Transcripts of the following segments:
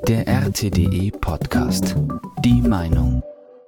Der RTDE Podcast. Die Meinung.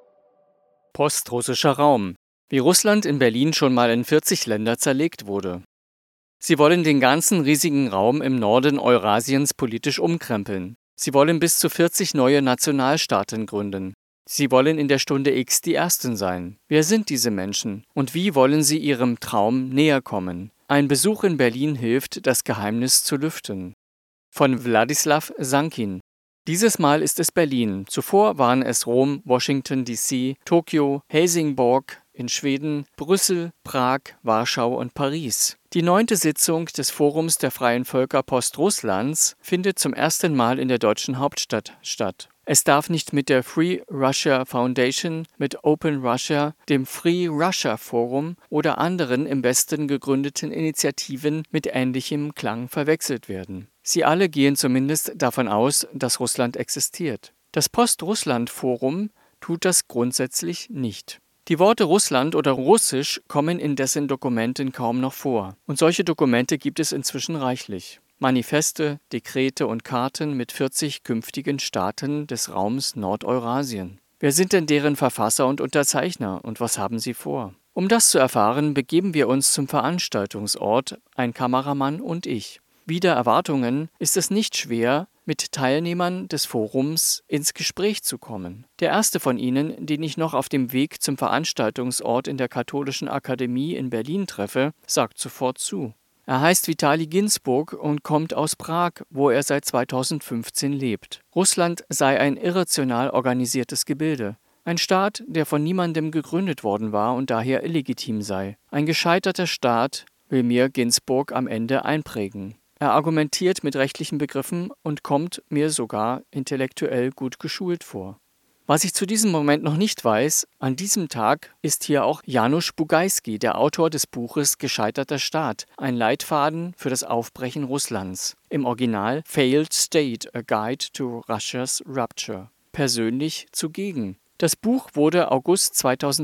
Postrussischer Raum. Wie Russland in Berlin schon mal in 40 Länder zerlegt wurde. Sie wollen den ganzen riesigen Raum im Norden Eurasiens politisch umkrempeln. Sie wollen bis zu 40 neue Nationalstaaten gründen. Sie wollen in der Stunde X die Ersten sein. Wer sind diese Menschen? Und wie wollen sie ihrem Traum näher kommen? Ein Besuch in Berlin hilft, das Geheimnis zu lüften. Von Wladislaw Sankin. Dieses Mal ist es Berlin. Zuvor waren es Rom, Washington D.C., Tokio, Helsingborg in Schweden, Brüssel, Prag, Warschau und Paris. Die 9. Sitzung des Forums der Freien Völker Postrusslands findet zum ersten Mal in der deutschen Hauptstadt statt. Es darf nicht mit der Free Russia Foundation, mit Open Russia, dem Free Russia Forum oder anderen im Westen gegründeten Initiativen mit ähnlichem Klang verwechselt werden. Sie alle gehen zumindest davon aus, dass Russland existiert. Das Post-Russland-Forum tut das grundsätzlich nicht. Die Worte Russland oder Russisch kommen in dessen Dokumenten kaum noch vor. Und solche Dokumente gibt es inzwischen reichlich. Manifeste, Dekrete und Karten mit 40 künftigen Staaten des Raums Nordeurasien. Wer sind denn deren Verfasser und Unterzeichner und was haben sie vor? Um das zu erfahren, begeben wir uns zum Veranstaltungsort, ein Kameramann und ich. Wider Erwartungen ist es nicht schwer, mit Teilnehmern des Forums ins Gespräch zu kommen. Der erste von ihnen, den ich noch auf dem Weg zum Veranstaltungsort in der Katholischen Akademie in Berlin treffe, sagt sofort zu. Er heißt Vitali Ginzburg und kommt aus Prag, wo er seit 2015 lebt. Russland sei ein irrational organisiertes Gebilde. Ein Staat, der von niemandem gegründet worden war und daher illegitim sei. Ein gescheiterter Staat will mir Ginzburg am Ende einprägen. Er argumentiert mit rechtlichen Begriffen und kommt mir sogar intellektuell gut geschult vor. Was ich zu diesem Moment noch nicht weiß, an diesem Tag ist hier auch Janusz Bugajski, der Autor des Buches Gescheiterter Staat, ein Leitfaden für das Aufbrechen Russlands. Im Original Failed State, a Guide to Russia's Rupture. Persönlich zugegen. Das Buch wurde August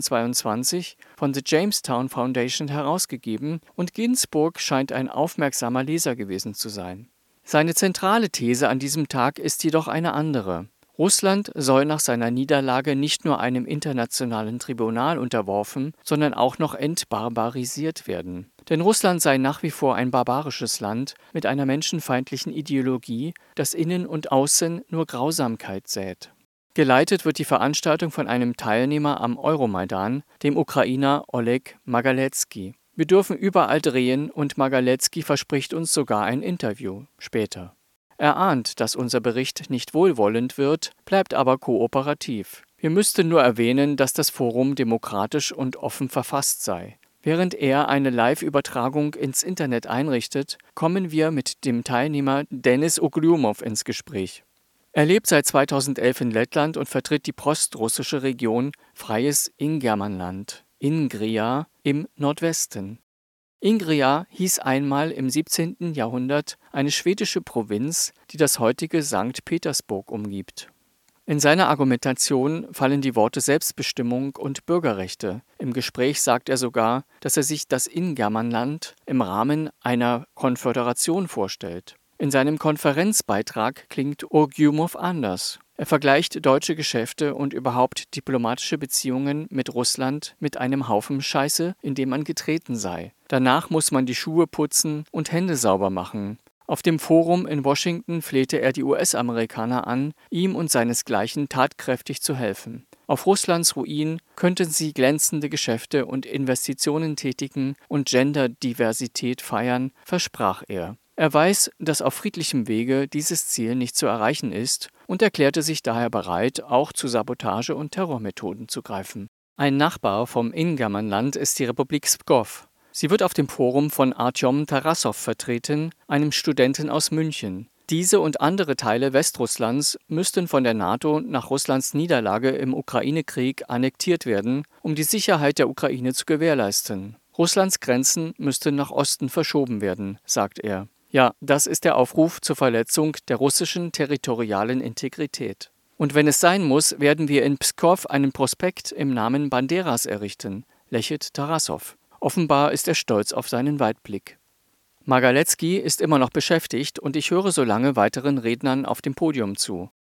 2022 von The Jamestown Foundation herausgegeben und Ginzburg scheint ein aufmerksamer Leser gewesen zu sein. Seine zentrale These an diesem Tag ist jedoch eine andere. Russland soll nach seiner Niederlage nicht nur einem internationalen Tribunal unterworfen, sondern auch noch entbarbarisiert werden. Denn Russland sei nach wie vor ein barbarisches Land mit einer menschenfeindlichen Ideologie, das Innen und Außen nur Grausamkeit sät. Geleitet wird die Veranstaltung von einem Teilnehmer am Euromaidan, dem Ukrainer Oleg Magalecki. Wir dürfen überall drehen und Magalecki verspricht uns sogar ein Interview später. Er ahnt, dass unser Bericht nicht wohlwollend wird, bleibt aber kooperativ. Wir müssten nur erwähnen, dass das Forum demokratisch und offen verfasst sei. Während er eine Live-Übertragung ins Internet einrichtet, kommen wir mit dem Teilnehmer Denis Oglyumov ins Gespräch. Er lebt seit 2011 in Lettland und vertritt die postrussische Region Freies Ingermanland, Ingria im Nordwesten. Ingria hieß einmal im 17. Jahrhundert eine schwedische Provinz, die das heutige Sankt Petersburg umgibt. In seiner Argumentation fallen die Worte Selbstbestimmung und Bürgerrechte. Im Gespräch sagt er sogar, dass er sich das Ingermanland im Rahmen einer Konföderation vorstellt. In seinem Konferenzbeitrag klingt Oglyumov anders. Er vergleicht deutsche Geschäfte und überhaupt diplomatische Beziehungen mit Russland mit einem Haufen Scheiße, in dem man getreten sei. Danach muss man die Schuhe putzen und Hände sauber machen. Auf dem Forum in Washington flehte er die US-Amerikaner an, ihm und seinesgleichen tatkräftig zu helfen. Auf Russlands Ruin könnten sie glänzende Geschäfte und Investitionen tätigen und Genderdiversität feiern, versprach er. Er weiß, dass auf friedlichem Wege dieses Ziel nicht zu erreichen ist und erklärte sich daher bereit, auch zu Sabotage- und Terrormethoden zu greifen. Ein Nachbar vom Ingermanland ist die Republik Pskow. Sie wird auf dem Forum von Artjom Tarassow vertreten, einem Studenten aus München. Diese und andere Teile Westrusslands müssten von der NATO nach Russlands Niederlage im Ukraine-Krieg annektiert werden, um die Sicherheit der Ukraine zu gewährleisten. Russlands Grenzen müssten nach Osten verschoben werden, sagt er. Ja, das ist der Aufruf zur Verletzung der russischen territorialen Integrität. Und wenn es sein muss, werden wir in Pskow einen Prospekt im Namen Banderas errichten, lächelt Tarassow. Offenbar ist er stolz auf seinen Weitblick. Magalecki ist immer noch beschäftigt und ich höre so lange weiteren Rednern auf dem Podium zu.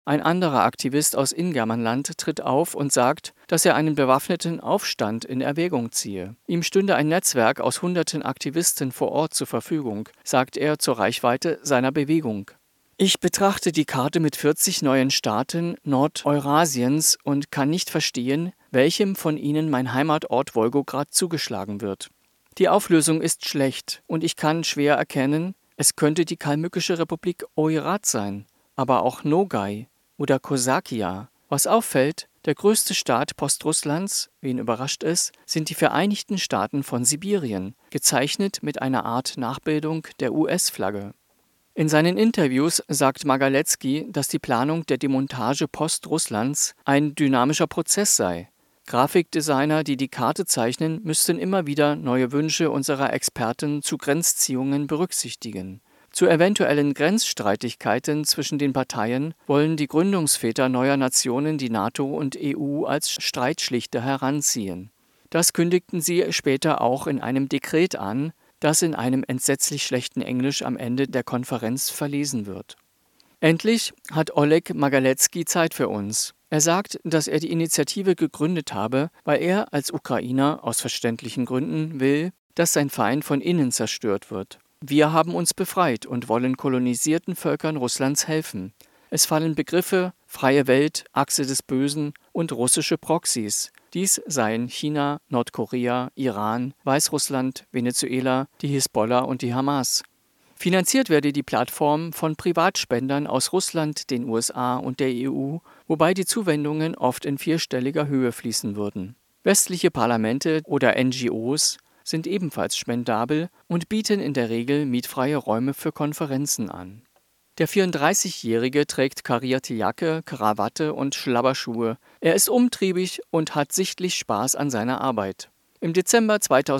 Ein anderer Aktivist aus Ingermanland tritt auf und sagt, dass er einen bewaffneten Aufstand in Erwägung ziehe. Ihm stünde ein Netzwerk aus hunderten Aktivisten vor Ort zur Verfügung, sagt er zur Reichweite seiner Bewegung. Ich betrachte die Karte mit 40 neuen Staaten Nordeurasiens und kann nicht verstehen, welchem von ihnen mein Heimatort Wolgograd zugeschlagen wird. Die Auflösung ist schlecht und ich kann schwer erkennen, es könnte die Kalmückische Republik Oirat sein, aber auch Nogai oder Kosakia. Was auffällt, der größte Staat Postrusslands, wen überrascht es, sind die Vereinigten Staaten von Sibirien, gezeichnet mit einer Art Nachbildung der US-Flagge. In seinen Interviews sagt Magaletzki, dass die Planung der Demontage Postrusslands ein dynamischer Prozess sei. Grafikdesigner, die die Karte zeichnen, müssten immer wieder neue Wünsche unserer Experten zu Grenzziehungen berücksichtigen. Zu eventuellen Grenzstreitigkeiten zwischen den Parteien wollen die Gründungsväter neuer Nationen die NATO und EU als Streitschlichter heranziehen. Das kündigten sie später auch in einem Dekret an, das in einem entsetzlich schlechten Englisch am Ende der Konferenz verlesen wird. Endlich hat Oleg Magaletzki Zeit für uns. Er sagt, dass er die Initiative gegründet habe, weil er als Ukrainer aus verständlichen Gründen will, dass sein Feind von innen zerstört wird. Wir haben uns befreit und wollen kolonisierten Völkern Russlands helfen. Es fallen Begriffe freie Welt, Achse des Bösen und russische Proxys. Dies seien China, Nordkorea, Iran, Weißrussland, Venezuela, die Hisbollah und die Hamas. Finanziert werde die Plattform von Privatspendern aus Russland, den USA und der EU, wobei die Zuwendungen oft in vierstelliger Höhe fließen würden. Westliche Parlamente oder NGOs sind ebenfalls spendabel und bieten in der Regel mietfreie Räume für Konferenzen an. Der 34-Jährige trägt karierte Jacke, Krawatte und Schlabberschuhe. Er ist umtriebig und hat sichtlich Spaß an seiner Arbeit. Im Dezember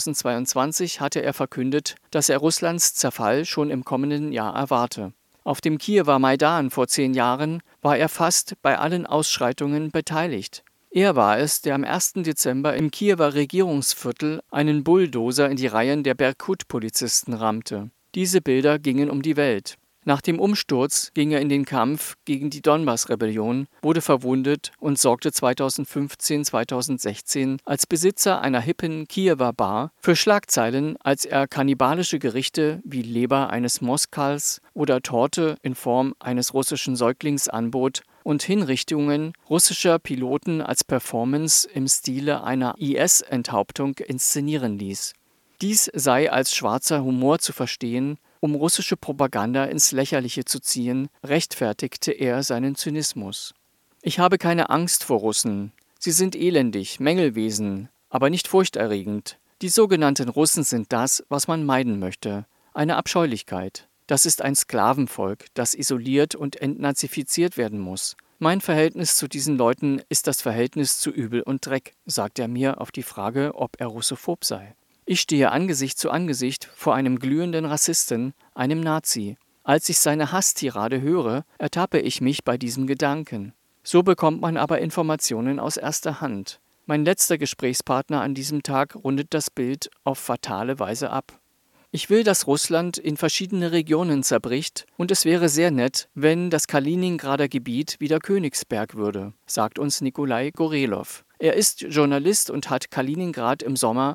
2022 hatte er verkündet, dass er Russlands Zerfall schon im kommenden Jahr erwarte. Auf dem Kiewer Maidan vor 10 Jahren war er fast bei allen Ausschreitungen beteiligt. Er war es, der am 1. Dezember im Kiewer Regierungsviertel einen Bulldozer in die Reihen der Berkut-Polizisten rammte. Diese Bilder gingen um die Welt. Nach dem Umsturz ging er in den Kampf gegen die Donbass-Rebellion, wurde verwundet und sorgte 2015/2016 als Besitzer einer hippen Kiewer Bar für Schlagzeilen, als er kannibalische Gerichte wie Leber eines Moskals oder Torte in Form eines russischen Säuglings anbot und Hinrichtungen russischer Piloten als Performance im Stile einer IS-Enthauptung inszenieren ließ. Dies sei als schwarzer Humor zu verstehen, um russische Propaganda ins Lächerliche zu ziehen, rechtfertigte er seinen Zynismus. Ich habe keine Angst vor Russen. Sie sind elendig, Mängelwesen, aber nicht furchterregend. Die sogenannten Russen sind das, was man meiden möchte. Eine Abscheulichkeit. Das ist ein Sklavenvolk, das isoliert und entnazifiziert werden muss. Mein Verhältnis zu diesen Leuten ist das Verhältnis zu Übel und Dreck, sagt er mir auf die Frage, ob er russophob sei. Ich stehe Angesicht zu Angesicht vor einem glühenden Rassisten, einem Nazi. Als ich seine Hasstirade höre, ertappe ich mich bei diesem Gedanken. So bekommt man aber Informationen aus erster Hand. Mein letzter Gesprächspartner an diesem Tag rundet das Bild auf fatale Weise ab. Ich will, dass Russland in verschiedene Regionen zerbricht und es wäre sehr nett, wenn das Kaliningrader Gebiet wieder Königsberg würde, sagt uns Nikolai Gorelow. Er ist Journalist und hat Kaliningrad im Sommer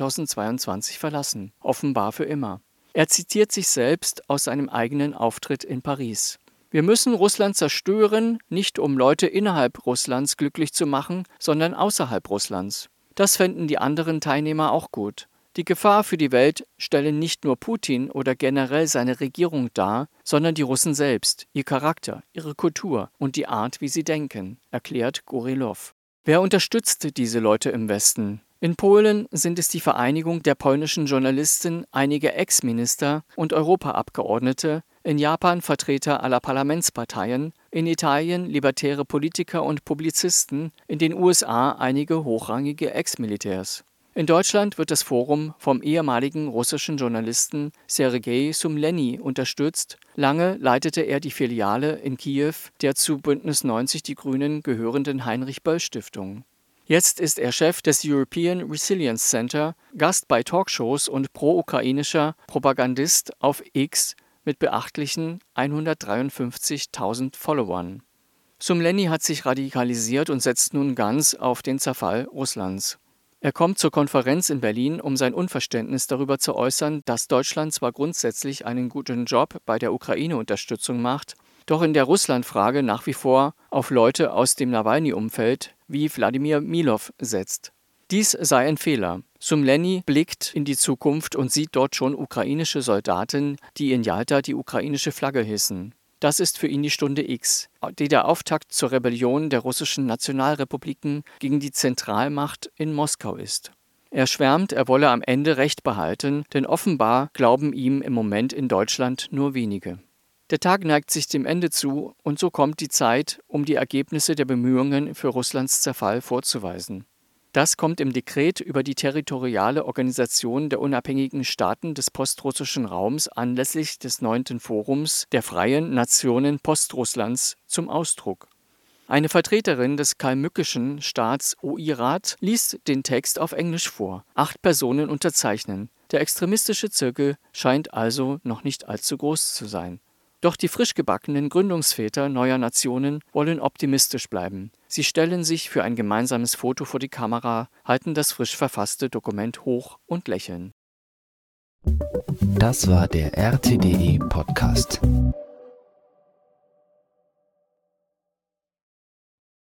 2022 verlassen, offenbar für immer. Er zitiert sich selbst aus seinem eigenen Auftritt in Paris. Wir müssen Russland zerstören, nicht um Leute innerhalb Russlands glücklich zu machen, sondern außerhalb Russlands. Das fänden die anderen Teilnehmer auch gut. Die Gefahr für die Welt stellen nicht nur Putin oder generell seine Regierung dar, sondern die Russen selbst, ihr Charakter, ihre Kultur und die Art, wie sie denken, erklärt Gorelow. Wer unterstützt diese Leute im Westen? In Polen sind es die Vereinigung der polnischen Journalisten, einige Ex-Minister und Europaabgeordnete, in Japan Vertreter aller Parlamentsparteien, in Italien libertäre Politiker und Publizisten, in den USA einige hochrangige Ex-Militärs. In Deutschland wird das Forum vom ehemaligen russischen Journalisten Sergei Sumleny unterstützt. Lange leitete er die Filiale in Kiew der zu Bündnis 90 Die Grünen gehörenden Heinrich-Böll-Stiftung. Jetzt ist er Chef des European Resilience Center, Gast bei Talkshows und pro-ukrainischer Propagandist auf X mit beachtlichen 153.000 Followern. Sumleni hat sich radikalisiert und setzt nun ganz auf den Zerfall Russlands. Er kommt zur Konferenz in Berlin, um sein Unverständnis darüber zu äußern, dass Deutschland zwar grundsätzlich einen guten Job bei der Ukraine-Unterstützung macht, doch in der Russlandfrage nach wie vor auf Leute aus dem Nawalny-Umfeld wie Wladimir Milov setzt. Dies sei ein Fehler. Sumleni blickt in die Zukunft und sieht dort schon ukrainische Soldaten, die in Jalta die ukrainische Flagge hissen. Das ist für ihn die Stunde X, die der Auftakt zur Rebellion der russischen Nationalrepubliken gegen die Zentralmacht in Moskau ist. Er schwärmt, er wolle am Ende Recht behalten, denn offenbar glauben ihm im Moment in Deutschland nur wenige. Der Tag neigt sich dem Ende zu und so kommt die Zeit, um die Ergebnisse der Bemühungen für Russlands Zerfall vorzuweisen. Das kommt im Dekret über die territoriale Organisation der unabhängigen Staaten des postrussischen Raums anlässlich des 9. Forums der Freien Nationen Postrusslands zum Ausdruck. Eine Vertreterin des kalmykischen Staats Oirat liest den Text auf Englisch vor. 8 Personen unterzeichnen. Der extremistische Zirkel scheint also noch nicht allzu groß zu sein. Doch die frisch gebackenen Gründungsväter neuer Nationen wollen optimistisch bleiben. Sie stellen sich für ein gemeinsames Foto vor die Kamera, halten das frisch verfasste Dokument hoch und lächeln. Das war der RTDE Podcast.